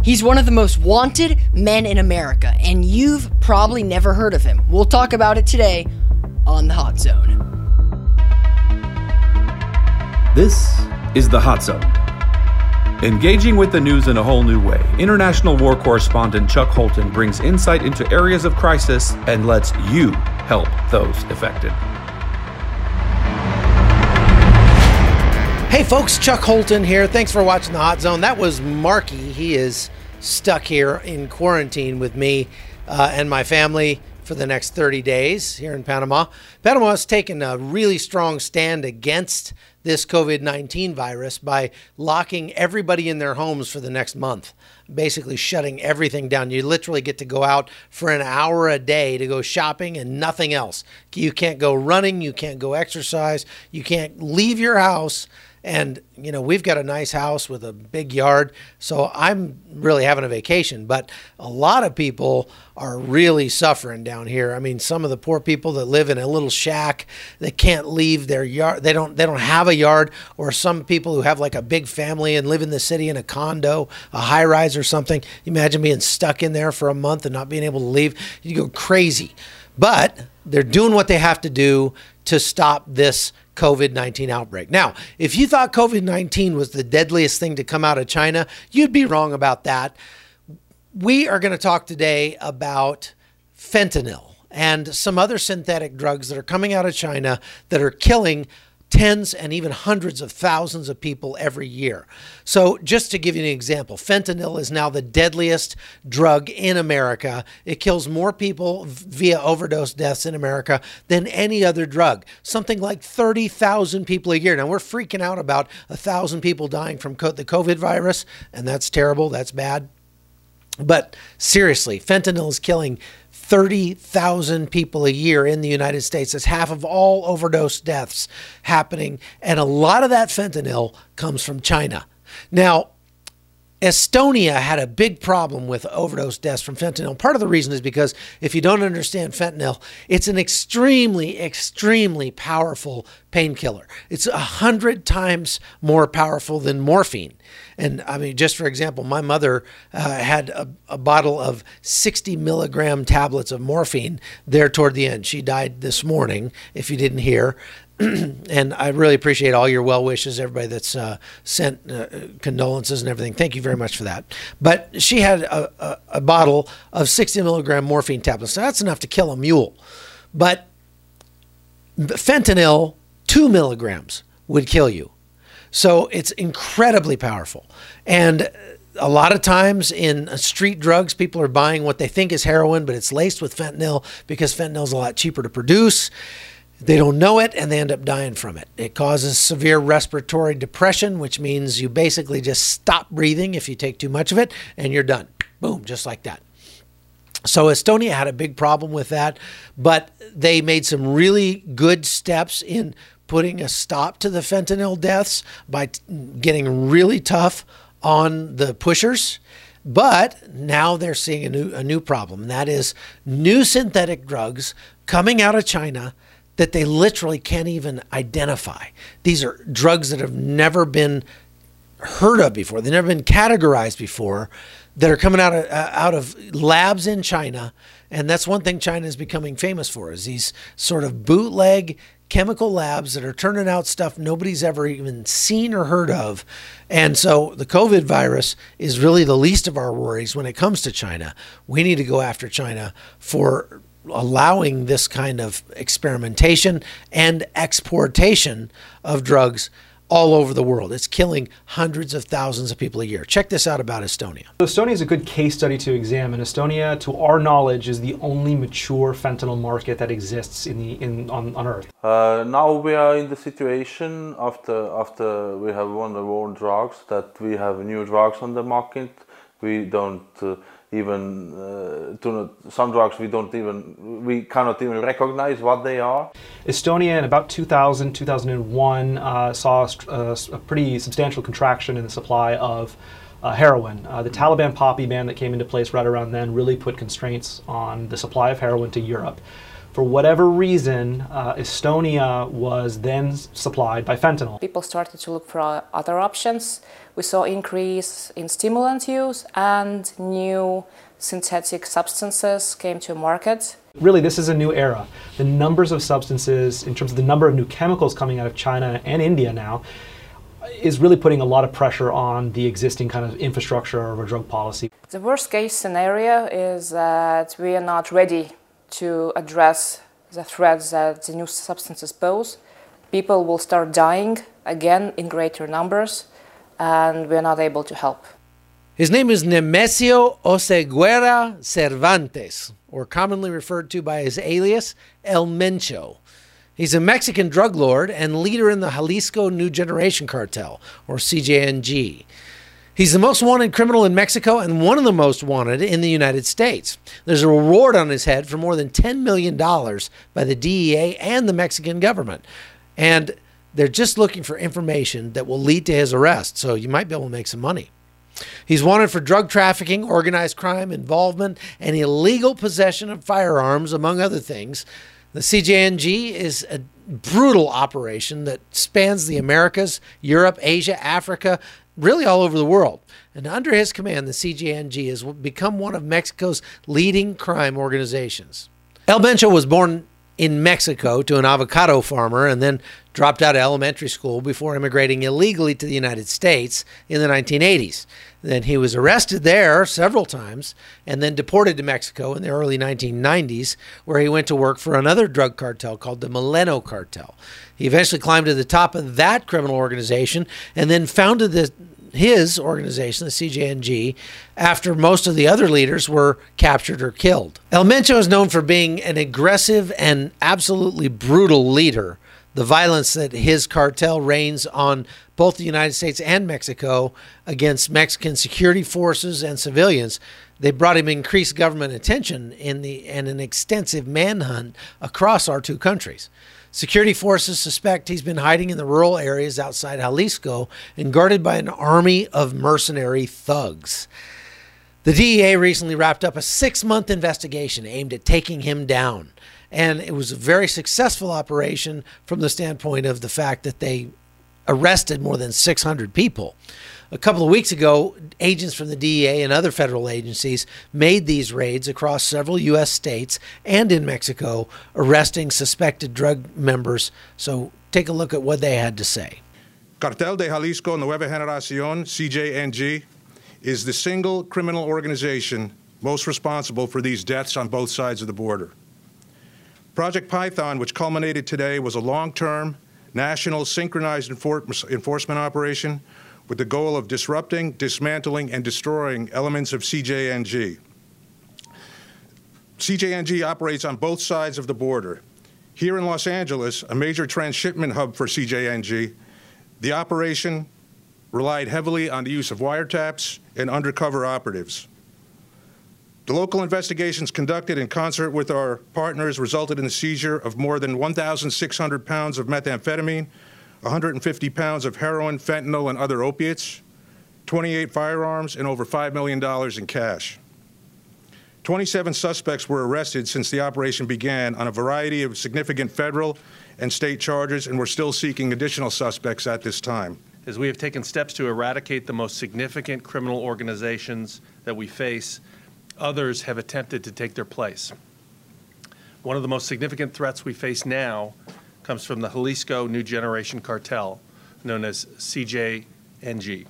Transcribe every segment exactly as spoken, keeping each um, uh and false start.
He's one of the most wanted men in America, and you've probably never heard of him. We'll talk about it today on The Hot Zone. This is The Hot Zone. Engaging with the news in a whole new way, international war correspondent Chuck Holton brings insight into areas of crisis and lets you help those affected. Hey folks, Chuck Holton here. Thanks for watching The Hot Zone. That was Marky. He is stuck here in quarantine with me uh, and my family for the next thirty days here in Panama. Panama has taken a really strong stand against this COVID nineteen virus by locking everybody in their homes for the next month, basically shutting everything down. You literally get to go out for an hour a day to go shopping and nothing else. You can't go running, you can't go exercise, you can't leave your house. And, you know, we've got a nice house with a big yard, so I'm really having a vacation. But a lot of people are really suffering down here. I mean, some of the poor people that live in a little shack, they can't leave their yard. They don't, they don't have a yard. Or some people who have like a big family and live in the city in a condo, a high rise or something. Imagine being stuck in there for a month and not being able to leave. You go crazy. But they're doing what they have to do to stop this COVID nineteen outbreak. Now, if you thought COVID nineteen was the deadliest thing to come out of China, you'd be wrong about that. We are going to talk today about fentanyl and some other synthetic drugs that are coming out of China that are killing tens and even hundreds of thousands of people every year. So just to give you an example, fentanyl is now the deadliest drug in America. It kills more people via overdose deaths in America than any other drug, something like thirty thousand people a year. Now we're freaking out about a thousand people dying from the COVID virus, and that's terrible, that's bad. But seriously, fentanyl is killing thirty thousand people a year in the United States. That's half of all overdose deaths happening. And a lot of that fentanyl comes from China. Now, Estonia had a big problem with overdose deaths from fentanyl. Part of the reason is because if you don't understand fentanyl, it's an extremely, extremely powerful painkiller. It's a hundred times more powerful than morphine. And I mean, just for example, my mother uh, had a, a bottle of sixty milligram tablets of morphine there toward the end. She died this morning, if you didn't hear. And I really appreciate all your well wishes, everybody that's uh, sent uh, condolences and everything. Thank you very much for that. But she had a, a, a bottle of sixty milligram morphine tablets. So that's enough to kill a mule. But fentanyl, two milligrams would kill you. So it's incredibly powerful. And a lot of times in street drugs, people are buying what they think is heroin, but it's laced with fentanyl because fentanyl is a lot cheaper to produce. They don't know it, and they end up dying from it. It causes severe respiratory depression, which means you basically just stop breathing if you take too much of it, and you're done. Boom, just like that. So Estonia had a big problem with that, but they made some really good steps in putting a stop to the fentanyl deaths by t- getting really tough on the pushers. But now they're seeing a new, a new problem, and that is new synthetic drugs coming out of China that they literally can't even identify. These are drugs that have never been heard of before. They've never been categorized before, that are coming out of, uh, out of labs in China. And that's one thing China is becoming famous for, is these sort of bootleg chemical labs that are turning out stuff nobody's ever even seen or heard of. And so the COVID virus is really the least of our worries when it comes to China. We need to go after China for allowing this kind of experimentation and exportation of drugs all over the world. It's killing hundreds of thousands of people a year. Check this out about Estonia. Estonia is a good case study to examine. Estonia, to our knowledge, is the only mature fentanyl market that exists in the in on, on Earth. Uh, now we are in the situation after after we have won the war on drugs that we have new drugs on the market. We don't uh, even uh, do not, some drugs we don't even we cannot even recognize what they are. Estonia in about two thousand, two thousand one uh, saw a, a pretty substantial contraction in the supply of uh, heroin. Uh, the Taliban poppy ban that came into place right around then really put constraints on the supply of heroin to Europe. For whatever reason, uh, Estonia was then supplied by fentanyl. People started to look for other options. We saw increase in stimulant use and new synthetic substances came to market. Really, this is a new era. The numbers of substances, in terms of the number of new chemicals coming out of China and India now, is really putting a lot of pressure on the existing kind of infrastructure of a drug policy. The worst case scenario is that we are not ready to address the threats that the new substances pose. People will start dying again in greater numbers, and we are not able to help. His name is Nemesio Oseguera Cervantes, or commonly referred to by his alias, El Mencho. He's a Mexican drug lord and leader in the Jalisco New Generation Cartel, or C J N G. He's the most wanted criminal in Mexico and one of the most wanted in the United States. There's a reward on his head for more than ten million dollars by the D E A and the Mexican government. And they're just looking for information that will lead to his arrest, so you might be able to make some money. He's wanted for drug trafficking, organized crime involvement, and illegal possession of firearms, among other things. The C J N G is a brutal operation that spans the Americas, Europe, Asia, Africa, really all over the world. And under his command, the C J N G has become one of Mexico's leading crime organizations. El Mencho was born in Mexico to an avocado farmer and then dropped out of elementary school before immigrating illegally to the United States in the nineteen eighties. Then he was arrested there several times and then deported to Mexico in the early nineteen nineties, where he went to work for another drug cartel called the Maleno Cartel. He eventually climbed to the top of that criminal organization and then founded the his organization, the C J N G, after most of the other leaders were captured or killed. El Mencho is known for being an aggressive and absolutely brutal leader. The violence that his cartel reigns on both the United States and Mexico against Mexican security forces and civilians, they brought him increased government attention in the and an extensive manhunt across our two countries. Security forces suspect he's been hiding in the rural areas outside Jalisco and guarded by an army of mercenary thugs. The D E A recently wrapped up a six-month investigation aimed at taking him down. And it was a very successful operation from the standpoint of the fact that they arrested more than six hundred people. A couple of weeks ago, agents from the D E A and other federal agencies made these raids across several U S states and in Mexico, arresting suspected drug members. So take a look at what they had to say. Cartel de Jalisco Nueva Generación, C J N G, is the single criminal organization most responsible for these deaths on both sides of the border. Project Python, which culminated today, was a long-term, national, synchronized enfor- enforcement operation with the goal of disrupting, dismantling, and destroying elements of C J N G. C J N G operates on both sides of the border. Here in Los Angeles, a major transshipment hub for C J N G, the operation relied heavily on the use of wiretaps and undercover operatives. The local investigations conducted in concert with our partners resulted in the seizure of more than one thousand six hundred pounds of methamphetamine, one hundred fifty pounds of heroin, fentanyl, and other opiates, twenty-eight firearms, and over five million dollars in cash. twenty-seven suspects were arrested since the operation began on a variety of significant federal and state charges, and we're still seeking additional suspects at this time. As we have taken steps to eradicate the most significant criminal organizations that we face, others have attempted to take their place. One of the most significant threats we face now comes from the Jalisco New Generation Cartel, known as C J N G.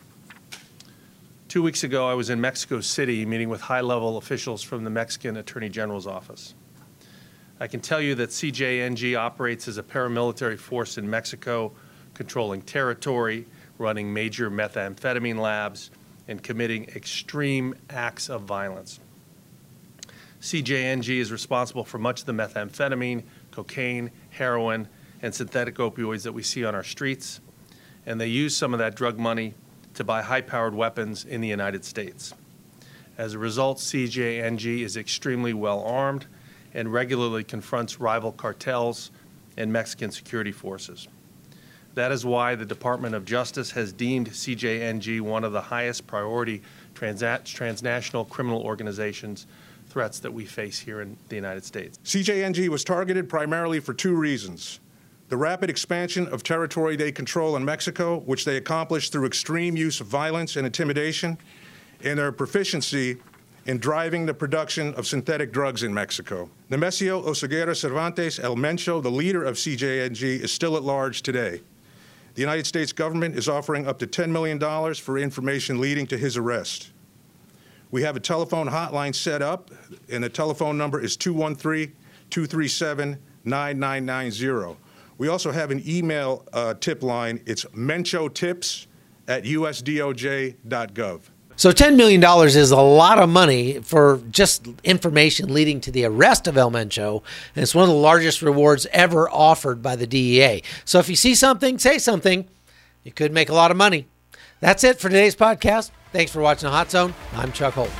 Two weeks ago, I was in Mexico City meeting with high-level officials from the Mexican Attorney General's office. I can tell you that C J N G operates as a paramilitary force in Mexico, controlling territory, running major methamphetamine labs, and committing extreme acts of violence. C J N G is responsible for much of the methamphetamine, cocaine, heroin, and synthetic opioids that we see on our streets, and they use some of that drug money to buy high-powered weapons in the United States. As a result, C J N G is extremely well armed and regularly confronts rival cartels and Mexican security forces. That is why the Department of Justice has deemed C J N G one of the highest priority trans- transnational criminal organizations threats that we face here in the United States. C J N G was targeted primarily for two reasons: the rapid expansion of territory they control in Mexico, which they accomplished through extreme use of violence and intimidation, and their proficiency in driving the production of synthetic drugs in Mexico. Nemesio Oseguera Cervantes El Mencho, the leader of C J N G, is still at large today. The United States government is offering up to ten million dollars for information leading to his arrest. We have a telephone hotline set up, and the telephone number is two one three, two three seven, nine nine nine zero. We also have an email uh, tip line. It's menchotips at U S D O J dot gov. So ten million dollars is a lot of money for just information leading to the arrest of El Mencho, and it's one of the largest rewards ever offered by the D E A. So if you see something, say something. You could make a lot of money. That's it for today's podcast. Thanks for watching The Hot Zone. I'm Chuck Holt.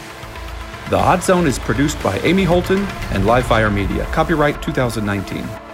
The Hot Zone is produced by Amy Holton and Livefire Media. Copyright two thousand nineteen.